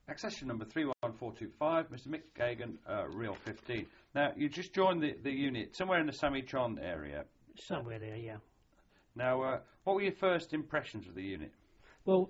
Accession number 31425, Mr. Mick Gagan, Real 15. Now, you just joined the unit somewhere in the Samichon area. Somewhere there, yeah. Now, what were your first impressions of the unit? Well,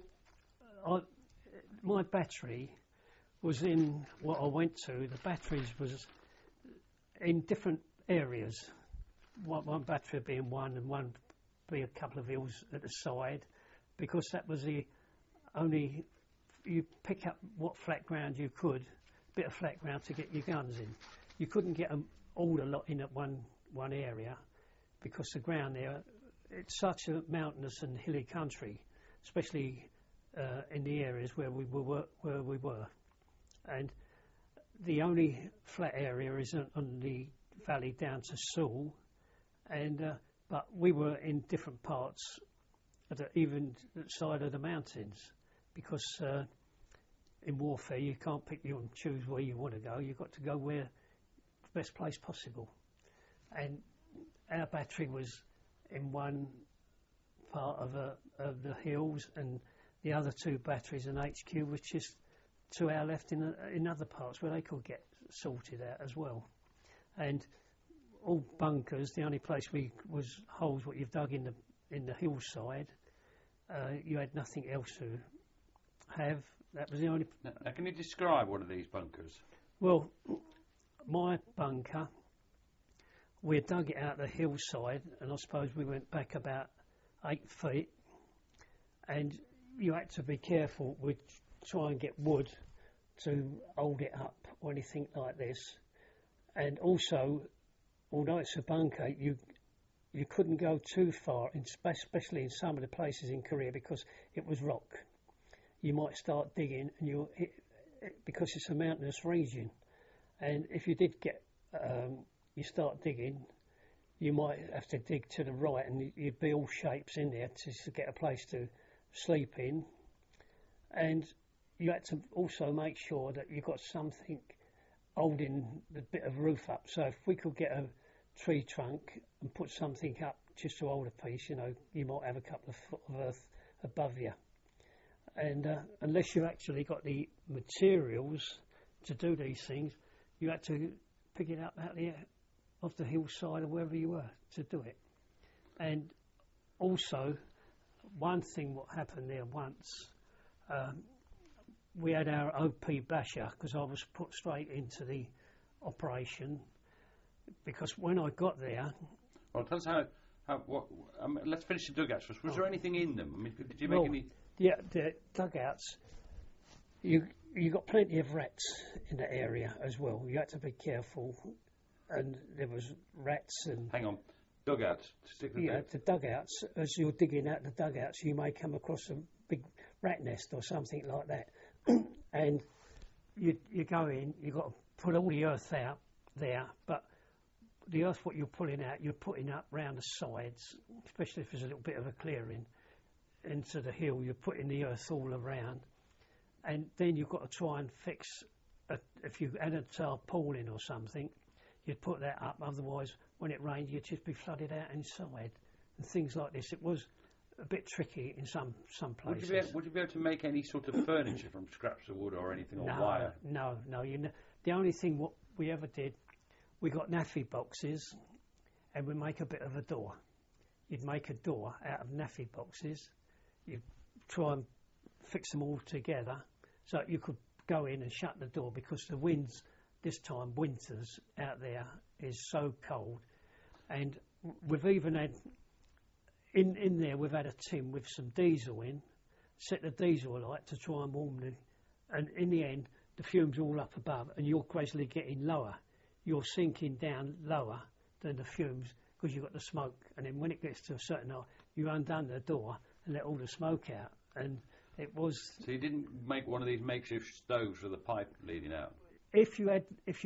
my battery was in what I went to. The batteries was in different areas. One battery being one and one be a couple of hills at the side, because that was the only, you pick up what flat ground you could, bit of flat ground to get your guns in. You couldn't get them all a lot in at one area, because the ground there, it's such a mountainous and hilly country, especially in the areas where we were. And the only flat area is on the valley down to Sewell, and but we were in different parts at the even side of the mountains, because in warfare you can't pick you and choose where you want to go. You've got to go where the best place possible. And our battery was in one part of the hills, and the other two batteries in HQ was just to our left in other parts where they could get sorted out as well. And all bunkers, the only place was holes what you've dug in the hillside. You had nothing else to have. That was the only. Now, can you describe one of these bunkers? Well, my bunker, we dug it out the hillside, and I suppose we went back about 8 feet, and you had to be careful. We'd try and get wood to hold it up or anything like this. And also, although it's a bunker, you couldn't go too far, especially in some of the places in Korea, because it was rock. You might start digging, and because it's a mountainous region, and if you did get you start digging, you might have to dig to the right, and you'd be all shapes in there to get a place to sleep in. And you had to also make sure that you got something holding the bit of roof up. So if we could get a tree trunk and put something up just to hold a piece, you might have a couple of foot of earth above you. And unless you actually got the materials to do these things, you had to pick it up out there off the hillside or wherever you were to do it. And also, one thing what happened there once, we had our OP basher, because I was put straight into the operation, because when I got there... Well, tell us let's finish the dugouts first. Was there anything in them? I mean, did you make any... Yeah, the dugouts, you got plenty of rats in the area as well. You had to be careful, and there was rats and... Hang on, dugouts. The dugouts, as you're digging out the dugouts, you may come across a big rat nest or something like that. And you go in, you've got to put all the earth out there, but the earth what you're pulling out, you're putting up round the sides, especially if there's a little bit of a clearing into the hill, you're putting the earth all around, and then you've got to try and fix, if you had a tarpaulin or something, you'd put that up, otherwise when it rained you'd just be flooded out inside, and things like this. It was a bit tricky in some places. Would you be able to make any sort of furniture from scraps of wood or anything, or wire? No. The only thing what we ever did, we got naffy boxes, and we make a bit of a door. You'd make a door out of naffy boxes. You'd try and fix them all together so you could go in and shut the door, because the winds this time, winters out there, is so cold. And we've even had in there, we've had a tin with some diesel in, set the diesel alight to try and warm the, and in the end the fume's all up above and you're gradually getting lower. You're sinking down lower than the fumes because you've got the smoke, and then when it gets to a certain height you undone the door and let all the smoke out. And it was... So you didn't make one of these makeshift stoves with a pipe leading out? If you had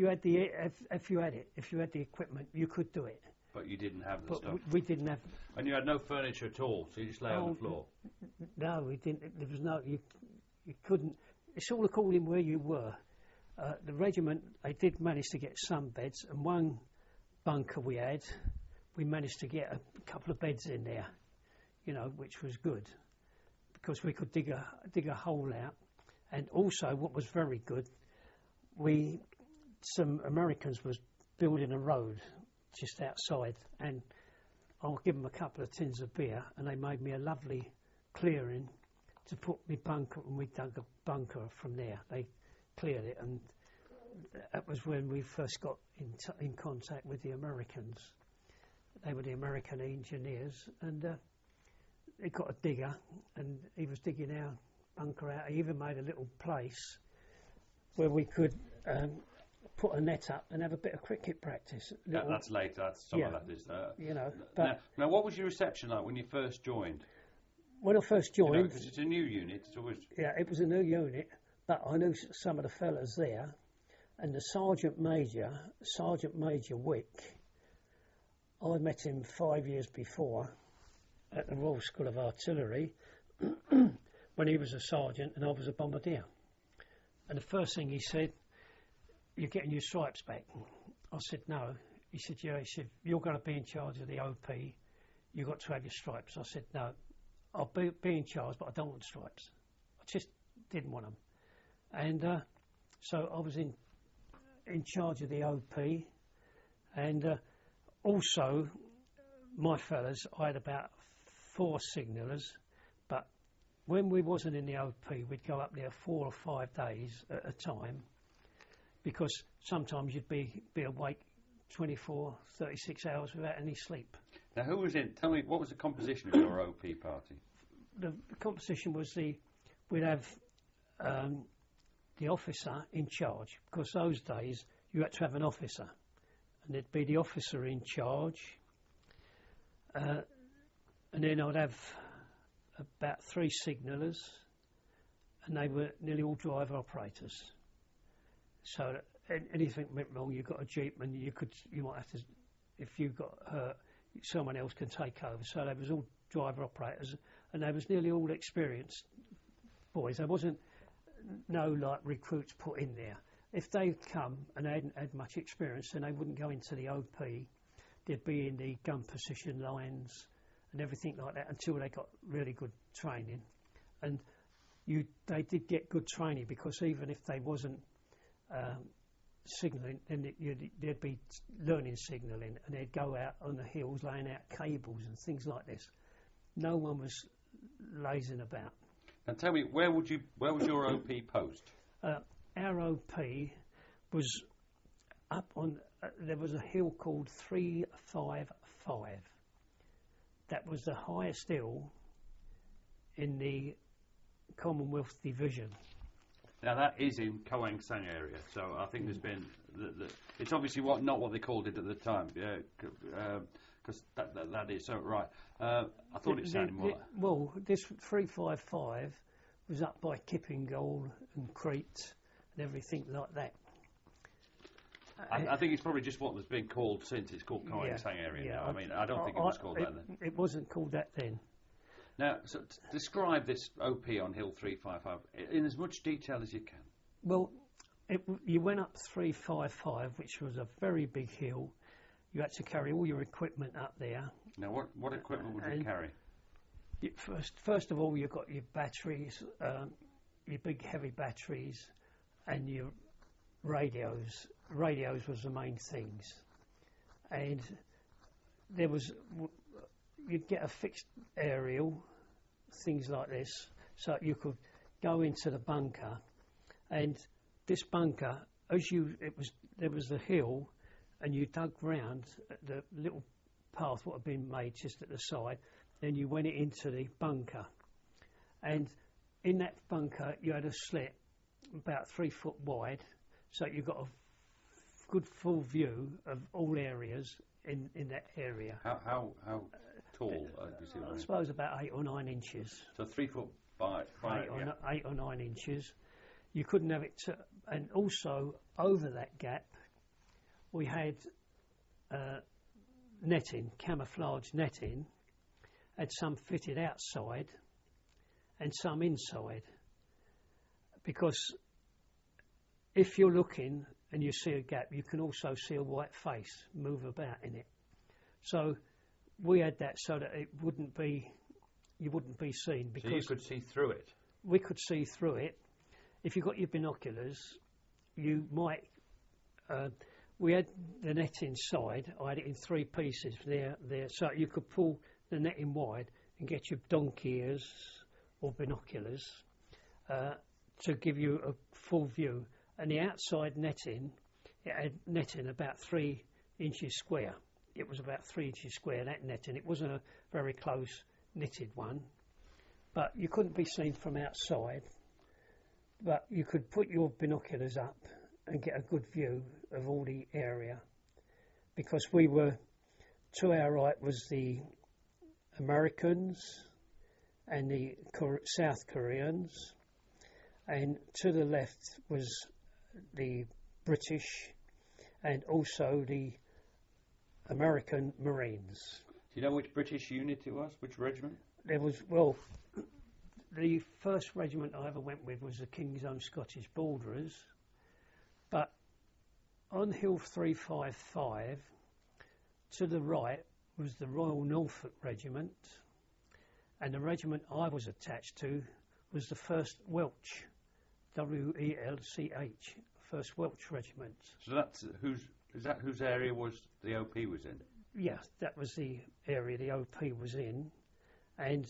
the equipment, you could do it. But you didn't have the stuff. We didn't have. And you had no furniture at all, so you just lay on the floor. No, we didn't. There was no. You couldn't. It's all according where you were. The regiment, they did manage to get some beds, and one bunker we managed to get a couple of beds in there, which was good, because we could dig a hole out, And also, what was very good, some Americans was building a road just outside, and I'll give them a couple of tins of beer, and they made me a lovely clearing to put me bunker, and we dug a bunker from there. They cleared it, and that was when we first got in contact with the Americans. They were the American engineers, and they got a digger, and he was digging our bunker out. He even made a little place where we could put a net up and have a bit of cricket practice. That's later. That's some of that is. You know. But now, what was your reception like when you first joined? When I first joined, Because it's a new unit. It's always... Yeah, it was a new unit, but I knew some of the fellas there, and the Sergeant Major Wick. I met him 5 years before at the Royal School of Artillery when he was a sergeant and I was a bombardier. And the first thing he said, "You're getting your stripes back." I said, "No." He said, "Yeah." He said, "You're going to be in charge of the OP. You've got to have your stripes." I said, "No, I'll be in charge, but I don't want stripes." I just didn't want them. And so I was in charge of the OP, and also my fellas, I had about 4 signallers, but when we wasn't in the OP, we'd go up there 4 or 5 days at a time, because sometimes you'd be awake 24, 36 hours without any sleep. Now, who was in? Tell me, what was the composition of your OP party? The composition was we'd have the officer in charge, because those days you had to have an officer, and it'd be the officer in charge, and then I'd have about 3 signallers, and they were nearly all driver operators. So anything went wrong, you got a jeep, and you might have to, if you got hurt, someone else can take over. So they was all driver operators, and they was nearly all experienced boys. There wasn't no like recruits put in there. If they come and they hadn't had much experience, then they wouldn't go into the OP. They'd be in the gun position lines and everything like that until they got really good training. And they did get good training, because even if they wasn't signalling, then they'd be learning signalling, and they'd go out on the hills laying out cables and things like this. No one was lazing about. And tell me, where was your OP post? Our OP was up on, there was a hill called 355. That was the highest hill in the Commonwealth Division. Now that is in Koang Sang area, so I think there's been, it's obviously not what they called it at the time, because that is so right. I thought it sounded more like... Well, this 355 was up by Kippingall and Crete and everything like that. I think it's probably just what was being called since it's called Koang Sang area now. I mean, I don't think it was called that then. It wasn't called that then. Now, so describe this OP on Hill 355 in as much detail as you can. Well, you went up 355, which was a very big hill. You had to carry all your equipment up there. Now, what equipment would you carry? First of all, you've got your batteries, your big heavy batteries, and your radios. Radios was the main things. And you'd get a fixed aerial, things like this, so you could go into the bunker. And this bunker, there was the hill, and you dug round the little path what had been made just at the side, then you went into the bunker. And in that bunker, you had a slit about 3 foot wide, so you got a good full view of all areas in that area. How tall? I suppose about 8 or 9 inches. So 3 foot by 8 or 9 inches. You couldn't have it, and also over that gap, we had netting, camouflage netting, had some fitted outside and some inside. Because if you're looking and you see a gap, you can also see a white face move about in it. So we had that so that you wouldn't be seen. Because so you could see through it? We could see through it. if you got your binoculars, you might. We had the net inside. I had it in 3 pieces there, so you could pull the netting wide and get your donkey ears or binoculars to give you a full view. And the outside netting, it had netting about 3 inches square. It was about 3 inches square, that netting. It wasn't a very close knitted one, but you couldn't be seen from outside. But you could put your binoculars up and get a good view of all the area, because we were, to our right was the Americans and the South Koreans, and to the left was the British and also the American Marines. Do you know which British unit it was? Which regiment? There was, well, the first regiment I ever went with was the King's Own Scottish Borderers, but on Hill 355 to the right was the Royal Norfolk Regiment, and the regiment I was attached to was the 1st Welch, W-E-L-C-H, 1st Welch Regiment. So that's whose area was the OP was in? Yeah, that was the area the OP was in, and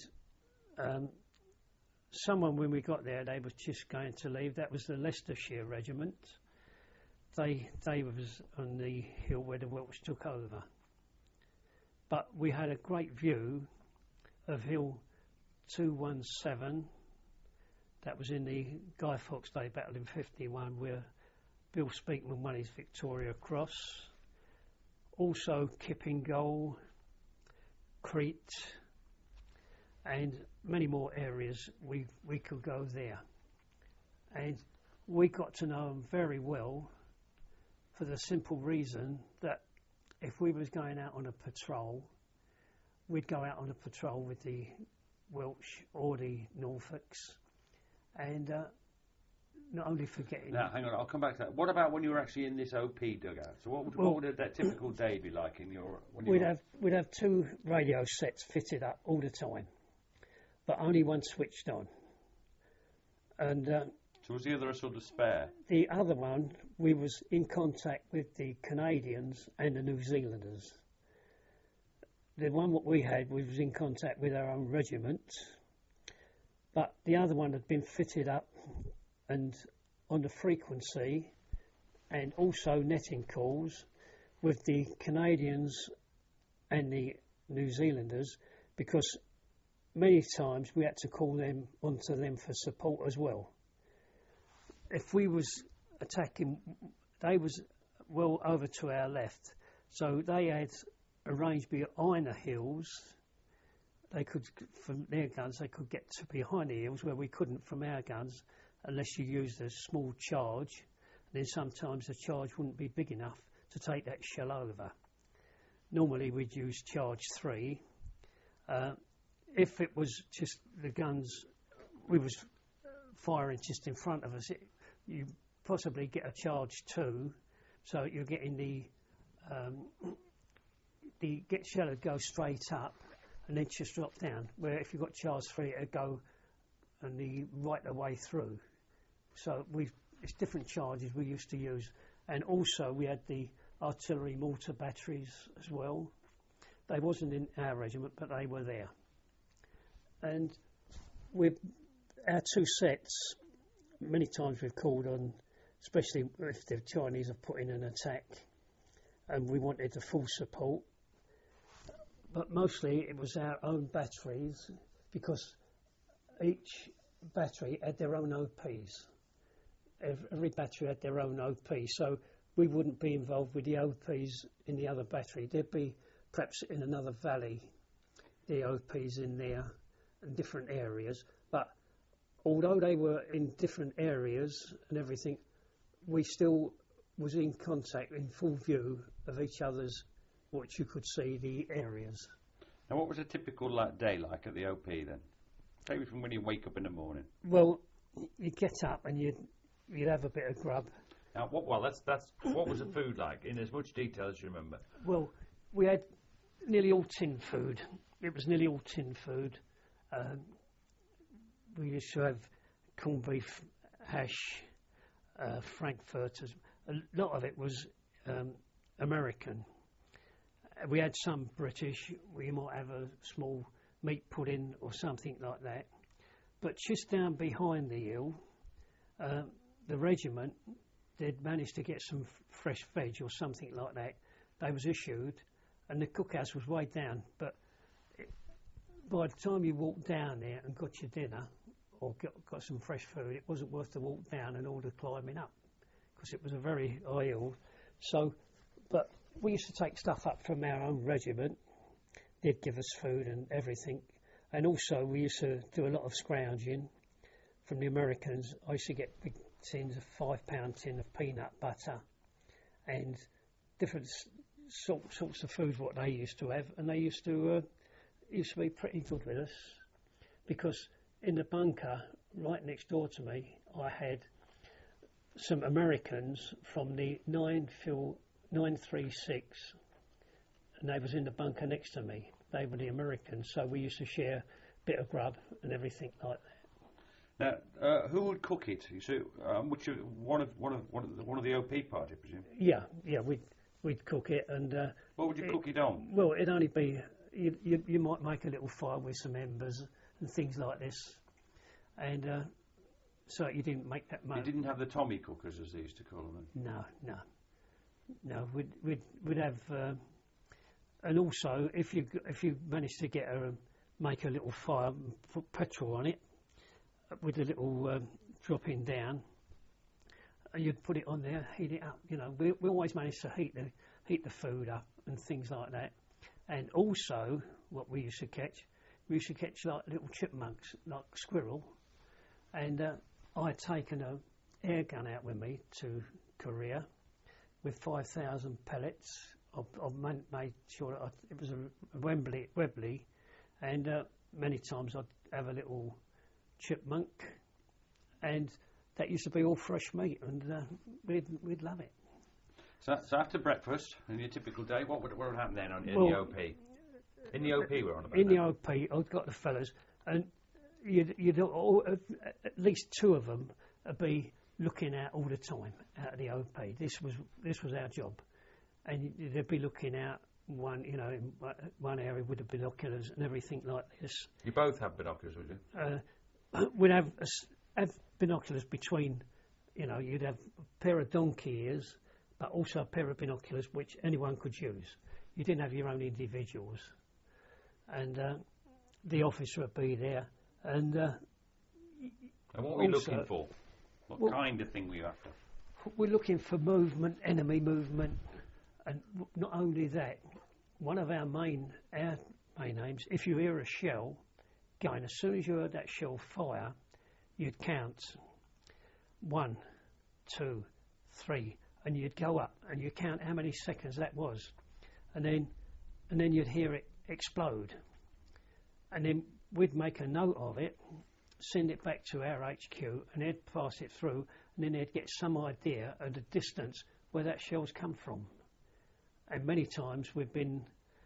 someone, when we got there, they was just going to leave. That was the Leicestershire Regiment. They was on the hill where the Welsh took over. But we had a great view of Hill 217. That was in the Guy Fawkes Day Battle in 51, where Bill Speakman won his Victoria Cross. Also Kipping Goal, Crete, and many more areas we could go there. And we got to know them very well for the simple reason that if we was going out on a patrol, we'd go out on a patrol with the Welsh or the Norfolks, and not only forgetting... Now, hang on, I'll come back to that. What about when you were actually in this OP dugout? So what would that typical day be like in your... We'd have 2 radio sets fitted up all the time, but only one switched on. And so was the other a sort of spare? The other one, we was in contact with the Canadians and the New Zealanders. The one that we had, we was in contact with our own regiment, but the other one had been fitted up and on the frequency and also netting calls with the Canadians and the New Zealanders, because many times we had to call them onto them for support as well. If we was attacking, they was well over to our left, so they had arranged behind the hills. They could, from their guns, they could get to behind the hills where we couldn't from our guns, unless you used a small charge. And then sometimes the charge wouldn't be big enough to take that shell over. Normally we'd use charge 3. If it was just the guns, we was firing just in front of us, you possibly get a charge 2, so you're getting the shell would go straight up and then just drop down, where if you've got charge 3 it'd go and the right the way through. So it's different charges we used to use, and also we had the artillery mortar batteries as well. They wasn't in our regiment, but they were there. And with our 2 sets, many times we've called on, especially if the Chinese have put in an attack and we wanted the full support, but mostly it was our own batteries, because each battery had their own OPs. Every battery had their own OP, so we wouldn't be involved with the OPs in the other battery. There'd be perhaps in another valley the OPs in there in different areas, but although they were in different areas and everything, we still was in contact, in full view of each other's, what you could see, the areas. Now, what was a typical day like at the OP then? Take me from when you wake up in the morning. Well, you'd get up and you'd have a bit of grub. Now, what was the food like, in as much detail as you remember? Well, we had nearly all tin food. It was nearly all tin food. We used to have corned beef hash, frankfurters. A lot of it was American. We had some British. We might have a small meat pudding or something like that. But just down behind the hill, the regiment, they'd managed to get some fresh veg or something like that. They was issued, and the cookhouse was way down. But by the time you walked down there and got your dinner or got some fresh food, it wasn't worth the walk down and all the climbing up, because it was a very high hill. So, but we used to take stuff up from our own regiment. They'd give us food and everything. And also we used to do a lot of scrounging from the Americans. I used to get big tins, a £5 tin of peanut butter and different sorts of food what they used to have. And they used to be pretty good with us, because in the bunker right next door to me, I had some Americans from the 936, and they was in the bunker next to me. They were the Americans, so we used to share a bit of grub and everything like that. Now, who would cook it? You see, one of the OP party, I presume. Yeah, we'd cook it, and what would you cook it on? Well, it'd only be you might make a little fire with some embers and things like this, and so you didn't make that much. You didn't have the Tommy cookers, as they used to call them. No. We'd have, and also if you managed to make a little fire, and put petrol on it with a little dropping down, you'd put it on there, heat it up. You know, we always managed to heat the food up and things like that. And also, what we used to catch like little chipmunks, like squirrel. And I'd taken an air gun out with me to Korea with 5,000 pellets. I've made sure that it was a Webley, and many times I'd have a little chipmunk, and that used to be all fresh meat, and we'd love it. So after breakfast, in your typical day, what would happen then in the OP? In the OP, we're on about. In the OP, I've got the fellas, and you'd at least two of them would be looking out all the time out of the OP. This was our job, and they'd be looking out in one area with the binoculars and everything like this. You both have binoculars, would you? We'd have binoculars between. You'd have a pair of donkey ears, but also a pair of binoculars which anyone could use. You didn't have your own individuals. And the officer would be there. And what were you looking for? What kind of thing were you after? We're looking for movement, enemy movement. And not only that, one of our main aims, if you hear a shell going, as soon as you heard that shell fire, you'd count 1, 2, 3, and you'd go up and you'd count how many seconds that was, and then you'd hear it explode, and then we'd make a note of it, send it back to our HQ, and they'd pass it through, and then they'd get some idea of the distance where that shell's come from. And many times we've been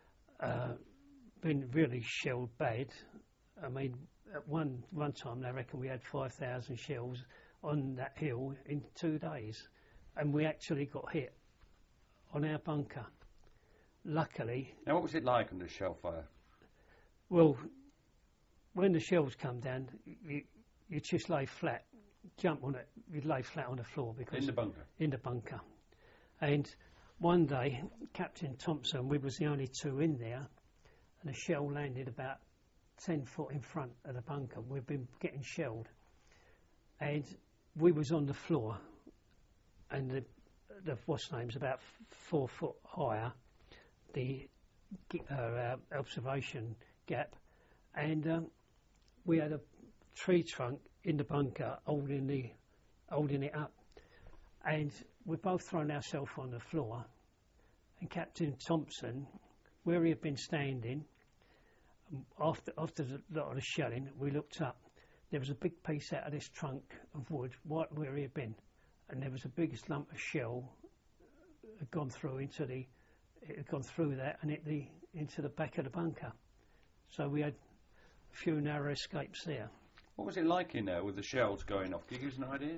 really shelled bad. I mean, at one time they reckon we had 5,000 shells on that hill in 2 days, and we actually got hit on our bunker. Luckily. Now, what was it like under shell fire? Well, when the shells come down, you just lay flat, jump on it, you'd lay flat on the floor because in the bunker. In the bunker, and one day, Captain Thompson, we was the only two in there, and a shell landed about 10 foot in front of the bunker. We've been getting shelled, and we was on the floor, and the what's name's about 4 foot higher, the observation gap, and we had a tree trunk in the bunker holding it up, and we both thrown ourselves on the floor, and Captain Thompson, where he had been standing, after the lot of the shelling, we looked up. There was a big piece out of this trunk of wood right where he had been, and there was the biggest lump of shell had gone through that and into the back of the bunker. So we had a few narrow escapes there. What was it like in there with the shells going off? Can you give us an idea?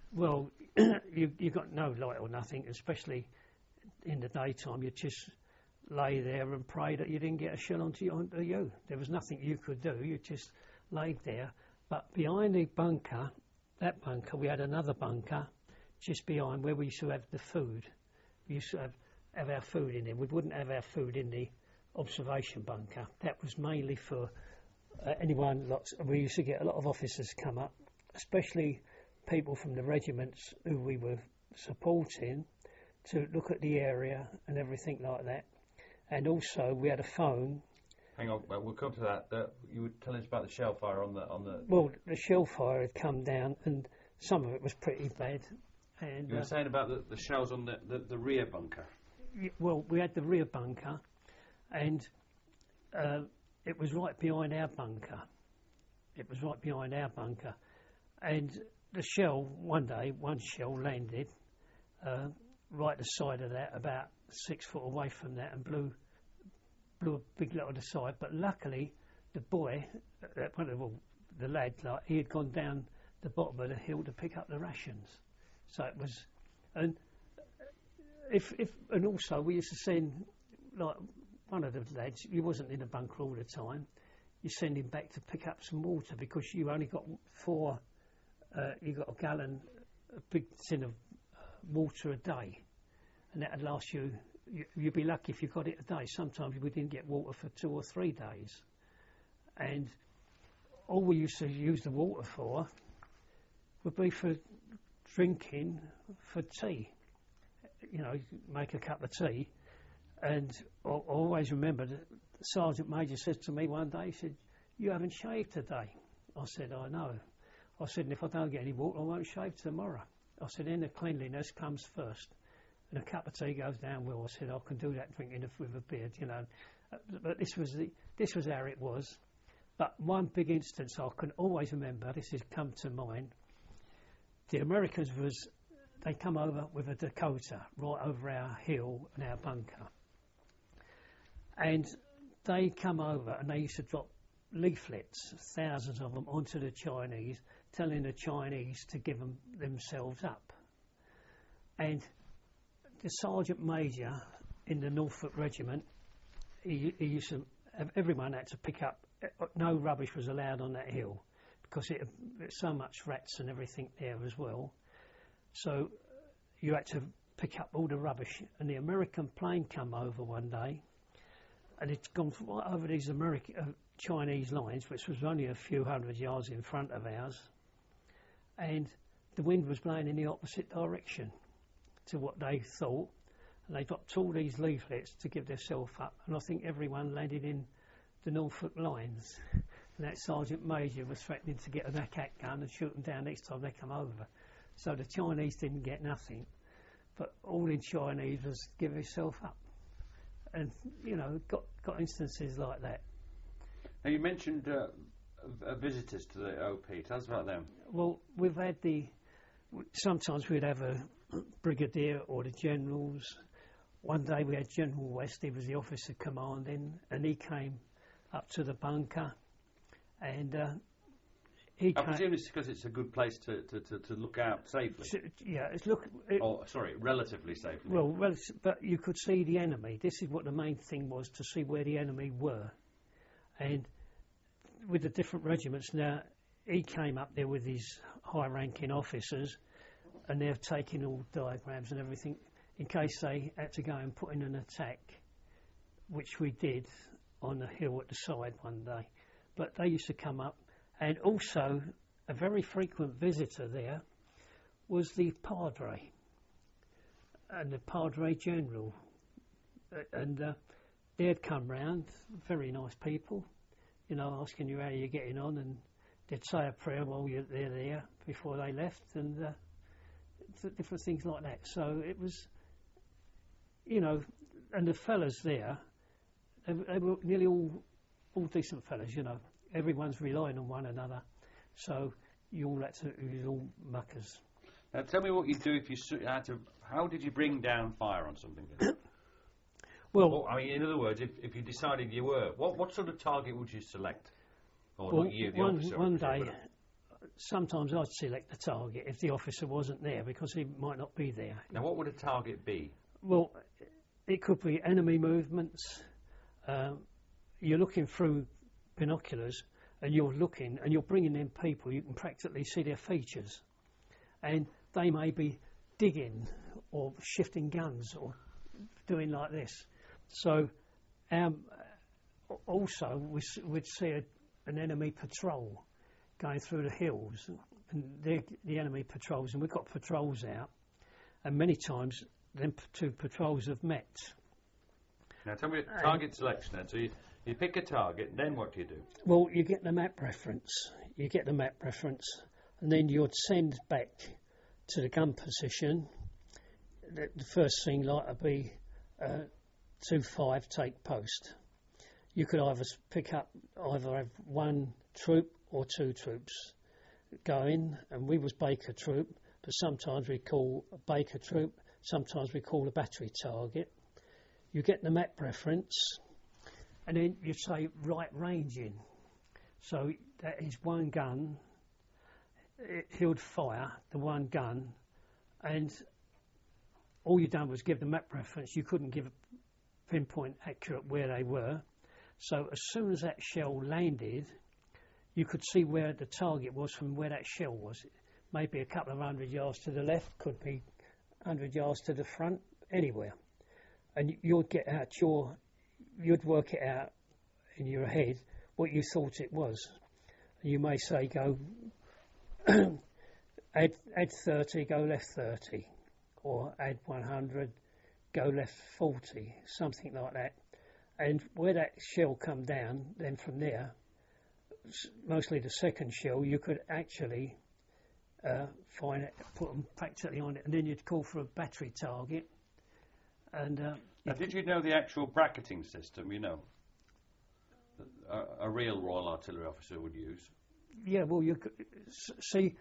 Well, you got no light or nothing, especially in the daytime. You just lay there and pray that you didn't get a shell onto you. There was nothing you could do. You just laid there. But behind the bunker, that bunker, we had another bunker just behind where we used to have the food. We used to have our food in there. We wouldn't have our food in the observation bunker. That was mainly for anyone. We used to get a lot of officers come up, especially people from the regiments who we were supporting, to look at the area and everything like that. And also we had a phone. Hang on, well, we'll come to that. You were telling us about the shell fire on the. Well, the shell fire had come down, and some of it was pretty bad. And you were saying about the shells on the rear bunker. Well, we had the rear bunker, and it was right behind our bunker. It was right behind our bunker, and the shell one shell landed right at the side of that, about 6 foot away from that, and blew a big lot on the side. But luckily, the boy, the lad, he had gone down the bottom of the hill to pick up the rations. So it was, and and also we used to send, like, one of the lads. He wasn't in the bunker all the time. You send him back to pick up some water, because you only got you got a gallon, a big tin of water a day, and that'd last you. You'd be lucky if you got it a day. Sometimes we didn't get water for 2 or 3 days, and all we used to use the water for would be for drinking, for tea. You know, make a cup of tea. And I always remember that the Sergeant Major said to me one day, he said, "You haven't shaved today." I said, "I know." I said, "And if I don't get any water, I won't shave tomorrow." I said, "Then the cleanliness comes first. And a cup of tea goes down well." I said, "I can do that drinking with a beard, you know." But this was how it was. But one big instance I can always remember, this has come to mind. The Americans they come over with a Dakota right over our hill and our bunker. And they come over and they used to drop leaflets, thousands of them, onto the Chinese, telling the Chinese to give themselves up. And the Sergeant Major in the Norfolk Regiment, he used to everyone had to pick up. No rubbish was allowed on that hill, because there's so much rats and everything there as well. So you had to pick up all the rubbish. And the American plane come over one day, and it's gone right over these Chinese lines, which was only a few hundred yards in front of ours. And the wind was blowing in the opposite direction to what they thought. And they dropped all these leaflets to give themselves up. And I think everyone landed in the Norfolk lines. And that Sergeant Major was threatening to get an AK gun and shoot them down next time they come over. So the Chinese didn't get nothing, but all in Chinese was give yourself up. And, you know, got instances like that. Now, you mentioned visitors to the OP. Tell us about them. Well, we've had sometimes we'd have a brigadier or the generals. One day we had General West, he was the officer commanding, and he came up to the bunker, and I presume it's because it's a good place to look out safely. Yeah, relatively safely. Well, but you could see the enemy. This is what the main thing was, to see where the enemy were. And with the different regiments now, he came up there with his high-ranking officers, and they've taken all diagrams and everything in case they had to go and put in an attack, which we did on the hill at the side one day. But they used to come up. And also, a very frequent visitor there was the Padre and the Padre General. And they'd come round, very nice people, you know, asking you how you're getting on, and they'd say a prayer while they're there before they left, and different things like that. So it was, you know, and the fellas there, they were nearly all decent fellas, you know. Everyone's relying on one another, so you all muckers. Now tell me what you do if you had to. How did you bring down fire on something? Well, I mean, in other words, if you decided you were, what sort of target would you select? Or well, not you, the officer, one day, sometimes I'd select the target if the officer wasn't there because he might not be there. Now, what would a target be? Well, it could be enemy movements. You're looking through binoculars and you're looking and you're bringing in people. You can practically see their features. And they may be digging or shifting guns or doing like this. So also we'd see an enemy patrol going through the hills. And they're the enemy patrols. And we've got patrols out. And many times them two patrols have met. Now, tell me target selection then. So you pick a target, then what do you do? Well, you get the map reference. And then you'd send back to the gun position. The first thing like to be 2-5 take post. You could either have one troop or two troops going, and we was Baker troop, but sometimes we call a Baker troop, sometimes we call a battery target. You get the map reference, and then you say right ranging. So that is one gun. He would fire the one gun, and all you done was give the map reference. You couldn't give a pinpoint accurate where they were. So as soon as that shell landed, you could see where the target was from where that shell was. Maybe a couple of 100 yards to the left, could be 100 yards to the front, anywhere. And you'd get out you'd work it out in your head what you thought it was. You may say go add 30, go left 30, or add 100, go left 40, something like that. And where that shell come down, then from there, mostly the second shell, you could actually find it, put them practically on it, and then you'd call for a battery target. And now, did you know the actual bracketing system? You know, a real Royal Artillery officer would use. Yeah, well, you could see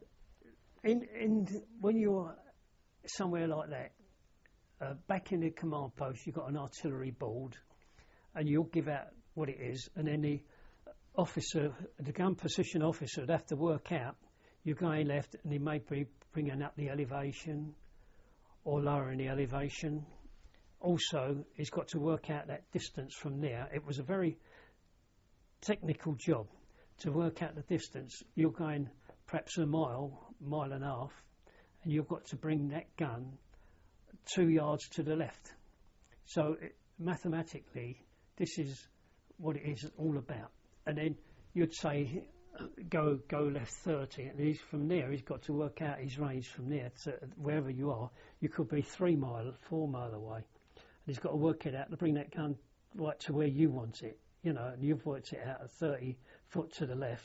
when you're somewhere like that, back in the command post, you've got an artillery board, and you'll give out what it is, and then the officer, the gun position officer, would have to work out you're going left, and he may be bringing up the elevation or lowering the elevation. Also, he's got to work out that distance from there. It was a very technical job to work out the distance. You're going perhaps a mile and a half, and you've got to bring that gun 2 yards to the left. So mathematically, this is what it is all about. And then you'd say, go left 30, and from there he's got to work out his range from there to wherever you are. You could be 4 mile away, and he's got to work it out to bring that gun right to where you want it, you know, and you've worked it out at 30 foot to the left.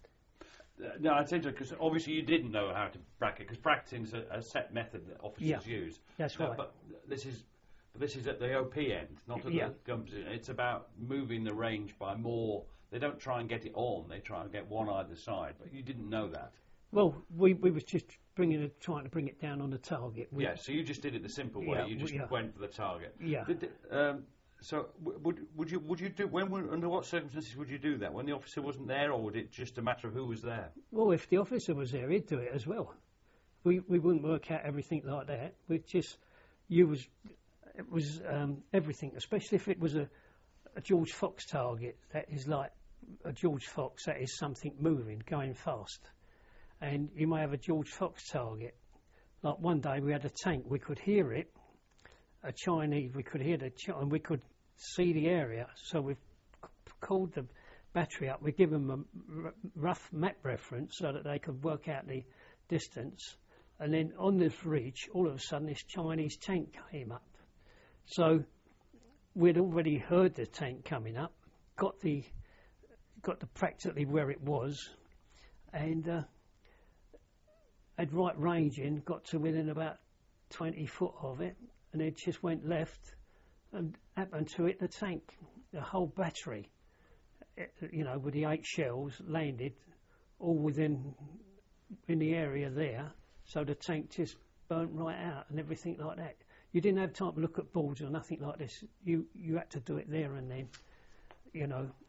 No, it's interesting because obviously you didn't know how to bracket, because bracketing's a set method that officers use. That's right. But this is at the OP end, not at the gun position. It's about moving the range by more. They don't try and get it on; they try and get one either side. But you didn't know that. Well, we was just trying to bring it down on the target. So you just did it the simple way. Yeah, you just went for the target. Yeah. So would you do under what circumstances would you do that? When the officer wasn't there, or would it just a matter of who was there? Well, if the officer was there, he'd do it as well. We wouldn't work out everything like that. It was everything, especially if it was a George Fox target. That is like a George Fox. That is something moving, going fast. And you may have a George Fox target. Like one day we had a tank. We could hear it. A Chinese. We could hear and we could see the area. So we've called the battery up. We give them a rough map reference so that they could work out the distance. And then on this ridge, all of a sudden, this Chinese tank came up. So we'd already heard the tank coming up, got the practically where it was, and had right range in, got to within about 20 foot of it, and it just went left and happened to hit the tank. The whole battery, with the 8 shells landed all in the area there, so the tank just burnt right out and everything like that. You didn't have time to look at boards or nothing like this. You had to do it there and then,